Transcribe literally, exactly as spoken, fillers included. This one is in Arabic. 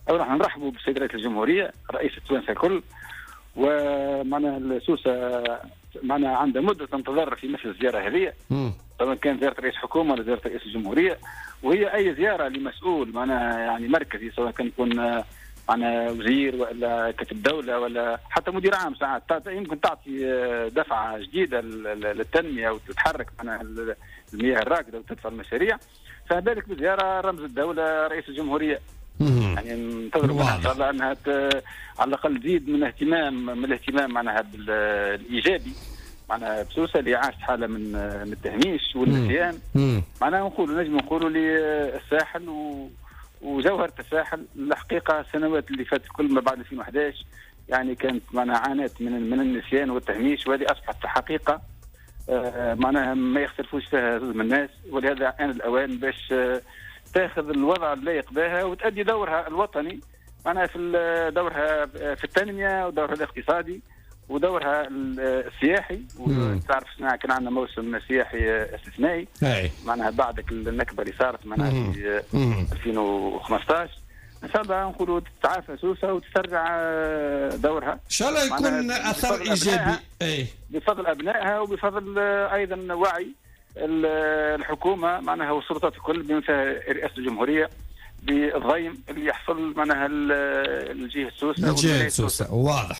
أولا نحن نرحبوا بالسيد رئيس الجمهورية رئيس التوانسة الكل، ومعنا سوسة معنا عنده مدة انتظار في مثل الزيارة هذه، سواء كان زيارة رئيس حكومة ولا زيارة رئيس الجمهورية، وهي أي زيارة لمسؤول معناها يعني مركزي، سواء كان يكون معنا وزير ولا كاتب دولة ولا حتى مدير عام، ساعات يمكن تعطي دفعة جديدة للتنمية وتتحرك معنا المياه الراكدة وتدفع المشاريع، فبالك بزيارة رمز الدولة رئيس الجمهورية. يعني ننتظر منها ان شاء الله انها على الاقل تزيد من اهتمام من الاهتمام معناها الايجابي معناها بسوسه اللي عاشت حاله من من التهميش والنسيان. معناها نقولوا نجم نقولوا للساحل وجوهره الساحل الحقيقه السنوات اللي فاتت كل ما بعد ألفين وأحد عشر يعني كانت معناها عانت من من النسيان والتهميش، وهذه اصبحت حقيقه معناها ما يختلفوش فيها زوج من الناس، ولهذا آن الأوان باش تاخذ الوضع اللائق بها وتؤدي دورها الوطني معناها في دورها في التنمية ودورها الاقتصادي ودورها السياحي. وتعرف كان عندنا موسم سياحي استثنائي معناها بعد النكبة اللي صارت معناها في ألفين وخمسطاش. ان شاء الله نقولوا تتعافى سوسه وتسترجع دورها ان شاء الله يكون اثر ايجابي اي بفضل ابنائها وبفضل ايضا وعي الحكومه معناها والسلطات الكل بما فيها رئاسه الجمهوريه بالضيم اللي يحصل معناها الجهه سوسه الجهه سوسه. واضح.